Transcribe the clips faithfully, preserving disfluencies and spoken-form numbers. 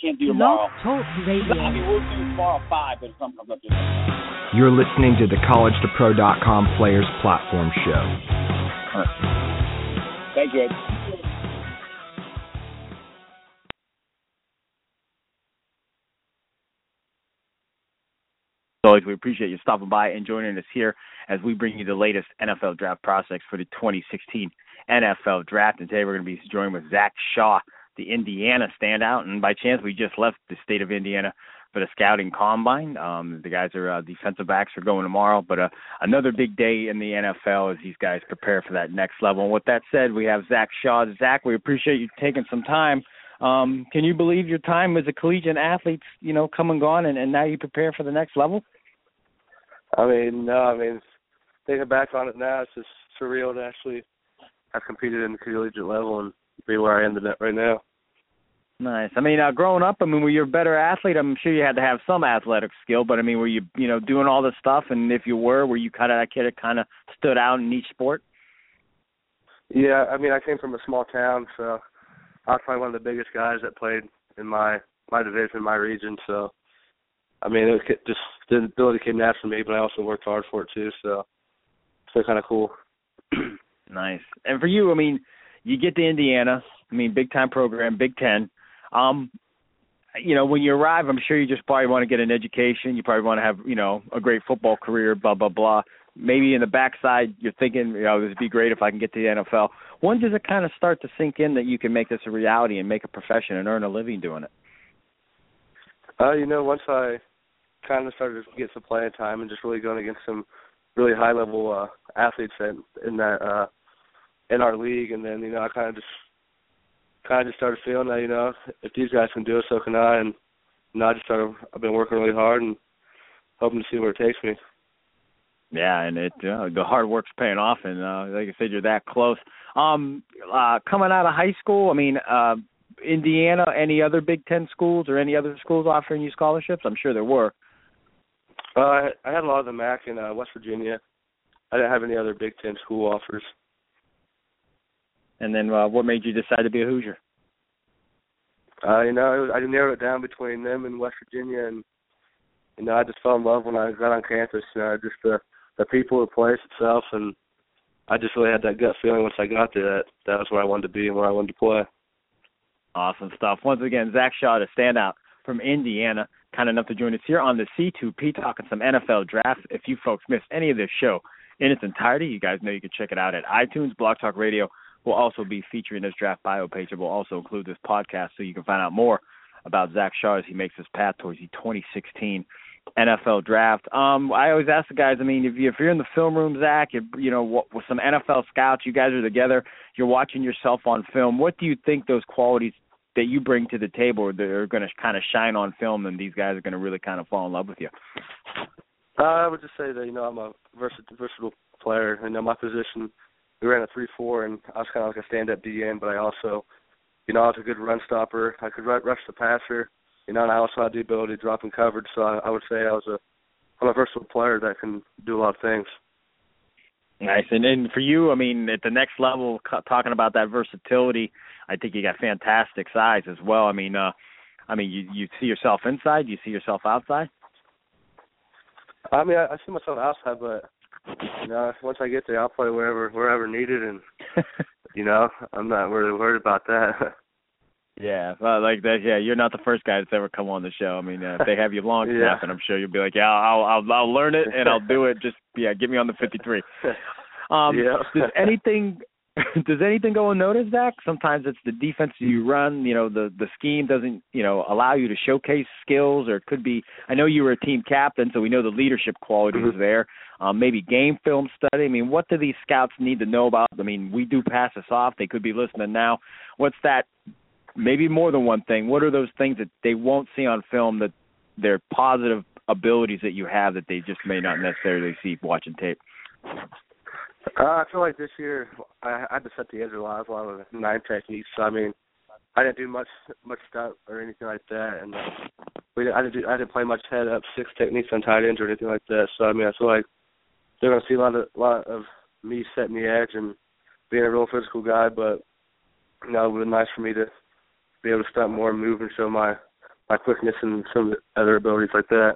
can't do Blog tomorrow. Talk Radio. I mean, we'll do tomorrow at five, but if something comes up there. You're listening to the college to pro dot com Players Platform Show. All right. Thank you, Ed. As always, we appreciate you stopping by and joining us here as we bring you the latest N F L draft prospects for the twenty sixteen N F L draft. And today we're going to be joined with Zach Shaw, the Indiana standout. And by chance, we just left the state of Indiana for the scouting combine. Um, the guys are uh, defensive backs are going tomorrow, but uh, another big day in the N F L as these guys prepare for that next level. And with that said, we have Zach Shaw. Zach, we appreciate you taking some time. Um, can you believe your time as a collegiate athlete, you know, come and gone, and, and now you prepare for the next level? I mean, no, I mean, thinking back on it now, it's just surreal to actually have competed in the collegiate level and be where I am right now. Nice. I mean, uh, growing up, I mean, were you a better athlete? I'm sure you had to have some athletic skill, but I mean, were you, you know, doing all this stuff? And if you were, were you kind of that kid that kind of stood out in each sport? Yeah, I mean, I came from a small town, so I was probably one of the biggest guys that played in my my division, my region. So, I mean, it was just the ability came natural to me, but I also worked hard for it too. So, it's kind of cool. Nice. And for you, I mean, you get to Indiana. I mean, big time program, Big Ten. Um, you know, when you arrive, I'm sure you just probably want to get an education. You probably want to have, you know, a great football career, blah, blah, blah. Maybe in the backside, you're thinking, you know, this would be great if I can get to the N F L. When does it kind of start to sink in that you can make this a reality and make a profession and earn a living doing it? Uh, you know, once I kind of started to get some playing time and just really going against some really high-level uh, athletes in, in that uh, in our league, and then, you know, I kind of just kind of just started feeling that, you know, if these guys can do it, so can I. And, you know, I just started, I've been working really hard and hoping to see where it takes me. Yeah, and it uh, the hard work's paying off, and uh, like I said, you're that close. Um, uh, coming out of high school, I mean, uh, Indiana, any other Big Ten schools or any other schools offering you scholarships? I'm sure there were. Uh, I, I had a lot of the M A C in uh, West Virginia. I didn't have any other Big Ten school offers. And then uh, what made you decide to be a Hoosier? Uh, you know, it was, I narrowed it down between them and West Virginia, and, you know, I just fell in love when I got on campus. You know, just the, the people, the place itself, and I just really had that gut feeling once I got there that that was where I wanted to be and where I wanted to play. Awesome stuff. Once again, Zach Shaw, to stand out from Indiana, kind enough to join us here on the C two P talking some N F L drafts. If you folks missed any of this show in its entirety, you guys know you can check it out at iTunes. Blog Talk Radio will also be featuring this draft bio page. It will also include this podcast so you can find out more about Zach Shaw as he makes his path towards the twenty sixteen N F L draft. Um, I always ask the guys, I mean, if, you, if you're in the film room, Zach, you, you know, with some N F L scouts, you guys are together, you're watching yourself on film. What do you think those qualities that you bring to the table that are going to kind of shine on film and these guys are going to really kind of fall in love with you? Uh, I would just say that, you know, I'm a versatile, versatile player. You know, my position, we ran a three four, and I was kind of like a stand-up D N, but I also, you know, I was a good run stopper. I could rush the passer, you know, and I also had the ability to drop in coverage. So I, I would say I was a, I'm a versatile player that can do a lot of things. Nice. And then for you, I mean, at the next level, talking about that versatility, I think you got fantastic size as well. I mean, uh, I mean, you, you see yourself inside, you see yourself outside? I mean, I, I see myself outside, but, you know, once I get there, I'll play wherever wherever needed, and, you know, I'm not really worried about that. Yeah, well, like that. Yeah, you're not the first guy that's ever come on the show. I mean, uh, if they have you long yeah. snapping, I'm sure you'll be like, yeah, I'll, I'll, I'll learn it and I'll do it. Just yeah, get me on the fifty-three. Um, yeah. does anything, does anything go unnoticed, Zach? Sometimes it's the defense you run. You know, the the scheme doesn't, you know, allow you to showcase skills, or it could be. I know you were a team captain, so we know the leadership quality mm-hmm. is there. Um, maybe game film study. I mean, what do these scouts need to know about? I mean, we do pass this off. They could be listening now. What's that? Maybe more than one thing. What are those things that they won't see on film that they're positive abilities that you have that they just may not necessarily see watching tape? Uh, I feel like this year I had to set the edge a lot, a lot of nine techniques. So, I mean, I didn't do much much stuff or anything like that, and we I didn't do, I didn't play much head up six techniques on tight ends or anything like that. So, I mean, I feel like they're going to see a lot of lot of me setting the edge and being a real physical guy. But you know, it would be nice for me to be able to stunt more and move and show my my quickness and some other abilities like that.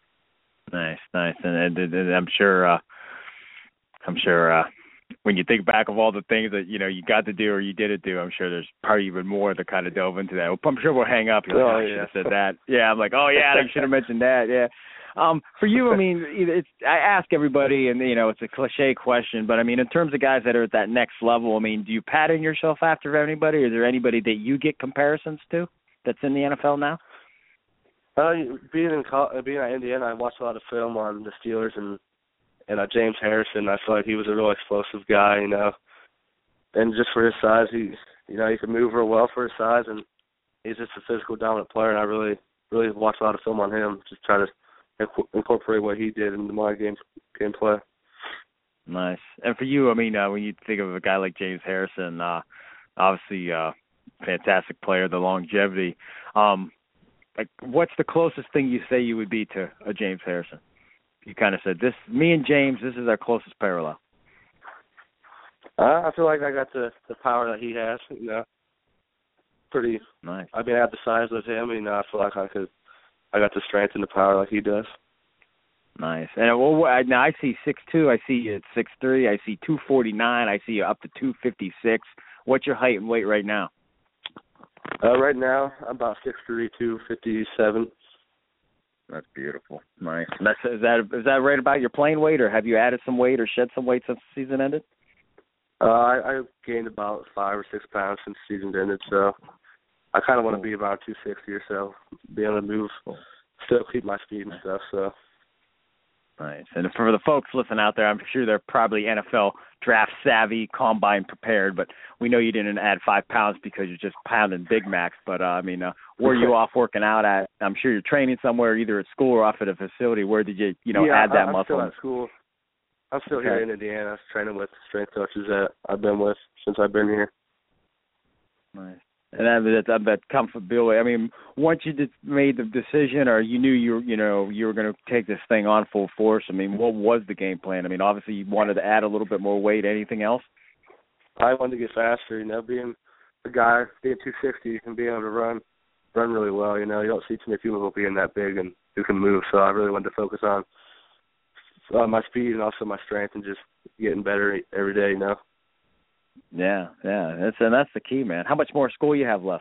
Nice, nice, and, and, and I'm sure, uh, I'm sure uh, when you think back of all the things that you know you got to do or you didn't do, I'm sure there's probably even more to kind of delve into that. I'm sure we'll hang up. You're like, oh, I should have said that. Yeah, I'm like, oh yeah, I should have mentioned that. Yeah. Um, for you, I mean, it's, I ask everybody, and you know, it's a cliche question, but I mean, in terms of guys that are at that next level, I mean, do you pattern yourself after anybody? Or is there anybody that you get comparisons to that's in the N F L now? Uh, being in being at Indiana, I watched a lot of film on the Steelers and and uh, James Harrison. I feel like he was a real explosive guy, you know, and just for his size, he you know he could move real well for his size, and he's just a physical dominant player. And I really really watched a lot of film on him, just try to incorporate what he did into my game gameplay. Nice. And for you, I mean, uh, when you think of a guy like James Harrison, uh, obviously, uh, fantastic player, the longevity. Um, like, what's the closest thing you say you would be to a James Harrison? You kind of said this. Me and James, this is our closest parallel. Uh, I feel like I got the the power that he has. You know, pretty nice. I mean, I have the size of him. You know, I feel like I could. I got the strength and the power like he does. Nice. And well, now I see six two. I see you at six three. I see two forty-nine. I see you up to two fifty-six. What's your height and weight right now? Uh, right now, I'm about six three, two fifty-seven. That's beautiful. Nice. That's, is that is that right about your playing weight, or have you added some weight or shed some weight since the season ended? Uh, I, I gained about five or six pounds since the season ended, so I kind of want to be about two sixty or so, be able to move, still keep my speed and stuff. So nice. And for the folks listening out there, I'm sure they're probably N F L draft savvy, combine prepared, but we know you didn't add five pounds because you're just pounding Big Macs. But, uh, I mean, uh, where are you off working out at? I'm sure you're training somewhere, either at school or off at a facility. Where did you, you know, yeah, add that I'm muscle? Still at school. I'm still okay. here in Indiana, training with strength coaches that I've been with since I've been here. Nice. And that that, that comfortability. I mean, once you did, made the decision, or you knew you were, you know, you were going to take this thing on full force. I mean, what was the game plan? I mean, obviously you wanted to add a little bit more weight. Anything else? I wanted to get faster. You know, being a guy, being two sixty and being able to run, run really well. You know, you don't see too many people being that big and who can move. So I really wanted to focus on uh, my speed and also my strength and just getting better every day. You know. Yeah, yeah, that's and that's the key, man. How much more school you have left?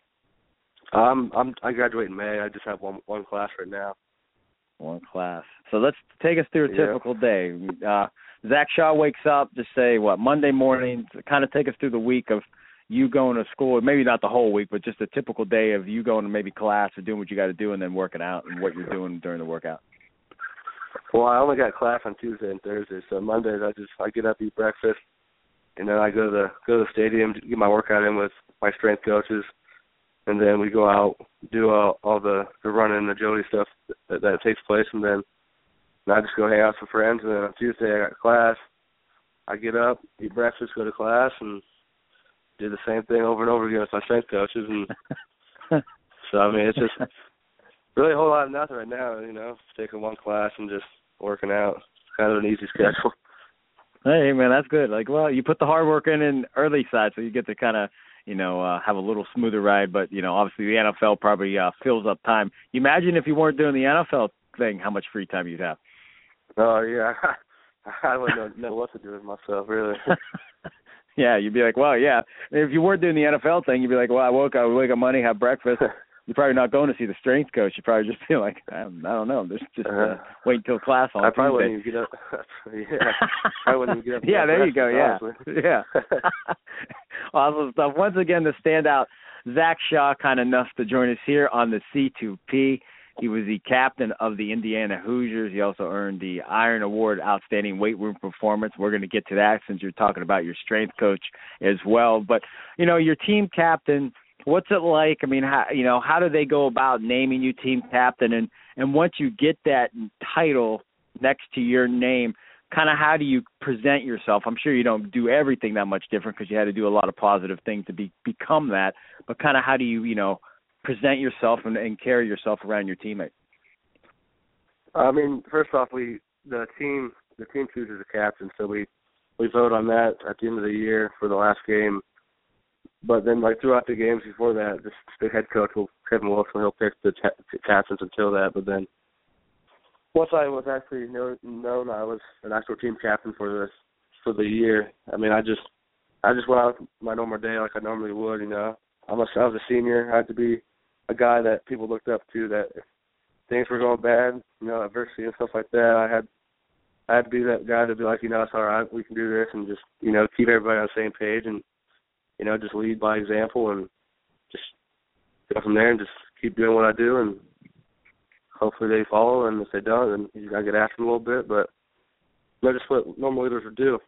Um, I'm I graduate in May. I just have one one class right now. One class. So let's take us through a yeah. typical day. Uh, Zach Shaw wakes up, just say what Monday morning. Kind of take us through the week of you going to school. Maybe not the whole week, but just a typical day of you going to maybe class or doing what you got to do, and then working out and what you're doing during the workout. Well, I only got class on Tuesday and Thursday, so Mondays I just I get up, eat breakfast. And then I go to the go to the stadium to get my workout in with my strength coaches, and then we go out, do all, all the, the running and agility stuff that, that takes place, and then and I just go hang out with some friends. And then on Tuesday I got class. I get up, eat breakfast, go to class, and do the same thing over and over again with my strength coaches. And so I mean, it's just really a whole lot of nothing right now. You know, just taking one class and just working out. It's kind of an easy schedule. Hey, man, that's good. Like, well, you put the hard work in in early side, so you get to kind of, you know, uh, have a little smoother ride. But, you know, obviously the N F L probably uh, fills up time. You imagine if you weren't doing the N F L thing, how much free time you'd have. Oh, yeah. I wouldn't know, know what to do with myself, really. Yeah, you'd be like, well, yeah. If you weren't doing the N F L thing, you'd be like, well, I woke up, I wake up Monday, have breakfast. You're probably not going to see the strength coach. You'd probably just be like, I don't, I don't know, just just uh, wait until class on I probably Tuesday. wouldn't even get up. yeah, I wouldn't even get up. Yeah, there you go. Yeah, honestly. yeah. Awesome stuff. Once again, the standout Zach Shaw, kind enough to join us here on the C two P. He was the captain of the Indiana Hoosiers. He also earned the Iron Award Outstanding Weight Room Performance. We're going to get to that since you're talking about your strength coach as well. But, you know, your team captain, what's it like? I mean, how, you know, how do they go about naming you team captain? And, and once you get that title next to your name, kind of how do you present yourself? I'm sure you don't do everything that much different because you had to do a lot of positive things to be, become that. But kind of how do you, you know, present yourself and, and carry yourself around your teammates? I mean, first off, we the team the team chooses a captain, so we we vote on that at the end of the year for the last game. But then, like throughout the games before that, the, the head coach will Kevin Wilson, he'll pick the t- captains until that. But then once I was actually know, known I was an actual team captain for this for the year, I mean, I just I just went out my normal day like I normally would. You know, I'm a, I was a senior. I had to be a guy that people looked up to. That if things were going bad, you know, adversity and stuff like that, I had I had to be that guy to be like, you know, it's all right, we can do this, and just, you know, keep everybody on the same page, and, you know, just lead by example, and just go from there and just keep doing what I do, and hopefully they follow, and if they don't, then you got to get after them a little bit, but that's just what normal leaders would do.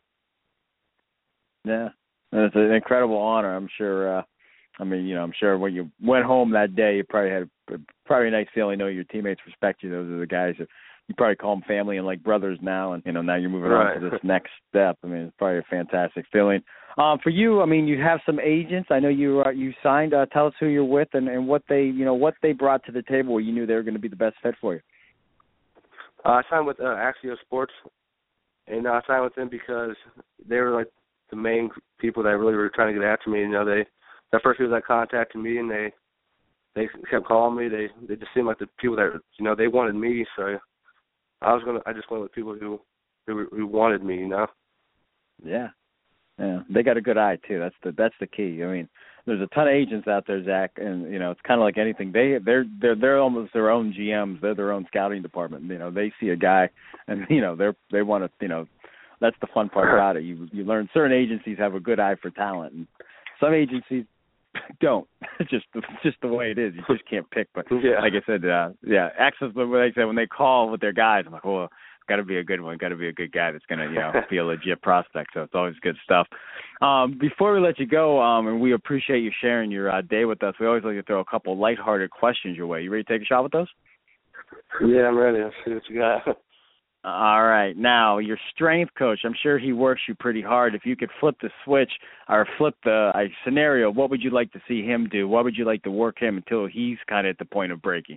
Yeah, and it's an incredible honor, I'm sure. Uh, I mean, you know, I'm sure when you went home that day, you probably had a, probably a nice feeling, know your teammates respect you. Those are the guys that you probably call them family and like brothers now, and, you know, now you're moving right. on to this next step. I mean, it's probably a fantastic feeling. Um, for you, I mean, you have some agents. I know you uh, you signed. Uh, tell us who you're with and, and what they, you know, what they brought to the table where you knew they were going to be the best fit for you. Uh, I signed with uh, Axios Sports, and I signed with them because they were like the main people that really were trying to get after me. You know, they the first people that contacted me, and they they kept calling me. They they just seemed like the people that, you know, they wanted me. So I was gonna. I just went with people who who, who wanted me. You know. Yeah. Yeah. They got a good eye too. That's the that's the key. I mean, there's a ton of agents out there, Zach, and, you know, it's kind of like anything. They they're they're they're almost their own G Ms. They're their own scouting department. You know, they see a guy, and, you know, they're they want to. You know, that's the fun part about it. You you learn certain agencies have a good eye for talent, and some agencies don't. It's just it's just the way it is. You just can't pick. But yeah. like I said, uh, yeah, access. What they said when they call with their guys, I'm like, well, it's got to be a good one. Got to be a good guy that's gonna, you know, be a legit prospect. So it's always good stuff. Um, before we let you go, um, and we appreciate you sharing your uh, day with us. We always like to throw a couple lighthearted questions your way. You ready to take a shot with those? Yeah, I'm ready. Let's see what you got. All right. Now, your strength coach, I'm sure he works you pretty hard. If you could flip the switch or flip the uh, scenario, what would you like to see him do? What would you like to work him until he's kind of at the point of breaking?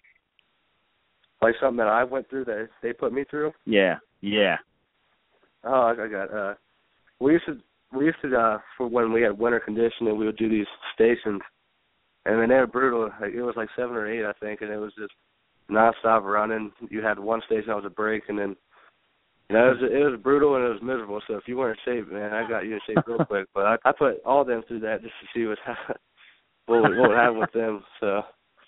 Like something that I went through that they put me through? Yeah, yeah. Oh, I got uh we used to we used to uh for when we had winter conditioning, we would do these stations, and then they were brutal. Like, it was like seven or eight, I think, and it was just nonstop running. You had one station that was a break, and then, you know, it was, it was brutal and it was miserable. So if you weren't in shape, man, I got you in shape real quick. But I, I put all of them through that just to see what what would, what would happen with them. So.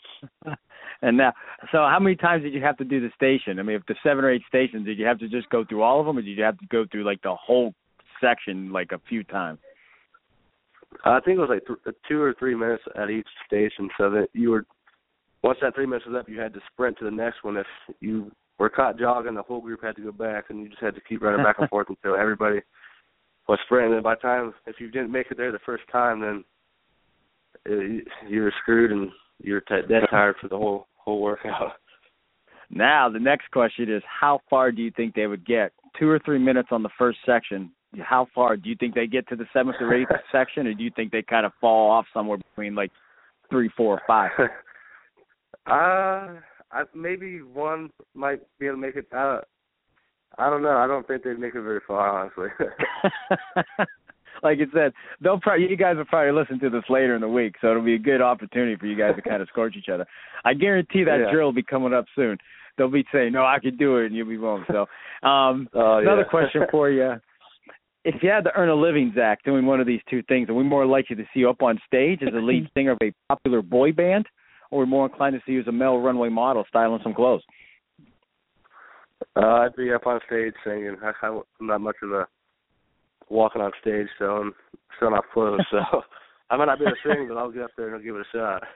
And now, so how many times did you have to do the station? I mean, if the seven or eight stations, did you have to just go through all of them, or did you have to go through like the whole section like a few times? I think it was like th- two or three minutes at each station, so that you were, once that three minutes was up, you had to sprint to the next one. If you were caught jogging, the whole group had to go back, and you just had to keep running back and forth until everybody was sprinting. And by the time, if you didn't make it there the first time, then it, you were screwed, and you were t- dead tired for the whole whole workout. Now, the next question is, how far do you think they would get? Two or three minutes on the first section. How far do you think they get to the seventh or eighth section, or do you think they kind of fall off somewhere between like three, four, or five? uh, I, maybe one might be able to make it. Uh, I don't know. I don't think they'd make it very far, honestly. Like I said, they'll probably, you guys will probably listen to this later in the week, so it'll be a good opportunity for you guys to kind of scorch each other. I guarantee that yeah. drill will be coming up soon. They'll be saying, no, I can do it, and you'll be wrong. So um, oh, another yeah. question for you. If you had to earn a living, Zach, doing one of these two things, are we more likely to see you up on stage as a lead singer of a popular boy band, or are we more inclined to see you as a male runway model styling some clothes? Uh, I'd be up on stage singing. I, I'm not much of a walking on stage, so I'm still not close. So I might not be able to sing, but I'll get up there and I'll give it a shot.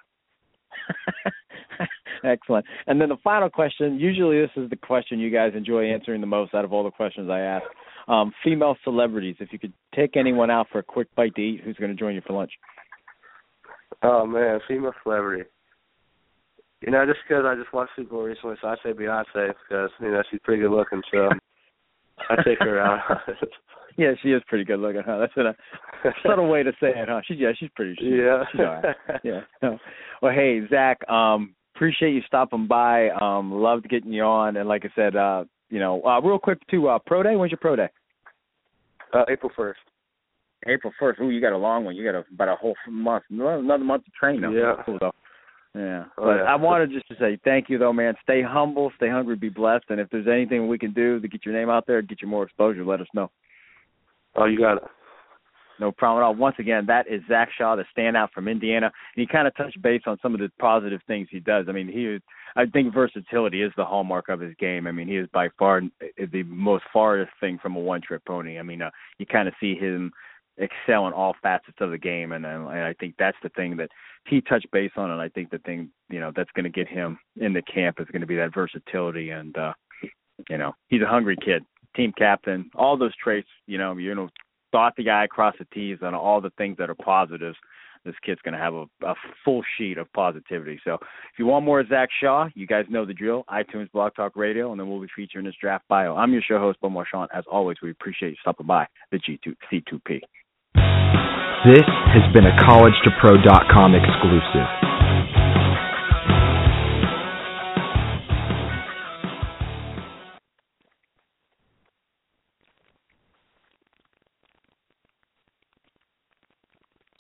Excellent. And then the final question, usually this is the question you guys enjoy answering the most out of all the questions I ask. Um, female celebrities, if you could take anyone out for a quick bite to eat, who's going to join you for lunch? Oh, man, female celebrity. You know, just because I just watched Super Bowl recently, so I say Beyonce because, you know, she's pretty good looking, so I take her out. Yeah, she is pretty good looking, huh? That's a subtle way to say it, huh? She, yeah, she's pretty. She's, yeah. She's all right. Yeah. No. Well, hey, Zach, um, appreciate you stopping by. Um, loved getting you on, and like I said, uh, you know, uh, real quick to uh, pro day. When's your pro day? Uh, April first. April first. Ooh, you got a long one. You got a, about a whole month, another month to train. Though. Yeah. Cool though. Yeah. Oh, but yeah. I wanted just to say thank you, though, man. Stay humble, stay hungry, be blessed. And if there's anything we can do to get your name out there, get you more exposure, let us know. Oh, you got it. No problem at all. Once again, that is Zach Shaw, the standout from Indiana. And he kind of touched base on some of the positive things he does. I mean, he, I think versatility is the hallmark of his game. I mean, he is by far the most farthest thing from a one-trick pony. I mean, uh, you kind of see him excel in all facets of the game, and, and I think that's the thing that he touched base on, and I think the thing, you know, that's going to get him in the camp is going to be that versatility, and, uh, you know, he's a hungry kid, team captain, all those traits, you know, you know, dot the I across the T's on all the things that are positives. This kid's going to have a, a full sheet of positivity. So if you want more of Zach Shaw, you guys know the drill, iTunes, Blog Talk Radio, and then we'll be featuring this draft bio. I'm your show host, Bo Marchand. As always, we appreciate you stopping by the G two, C two P. This has been a college to pro dot com exclusive.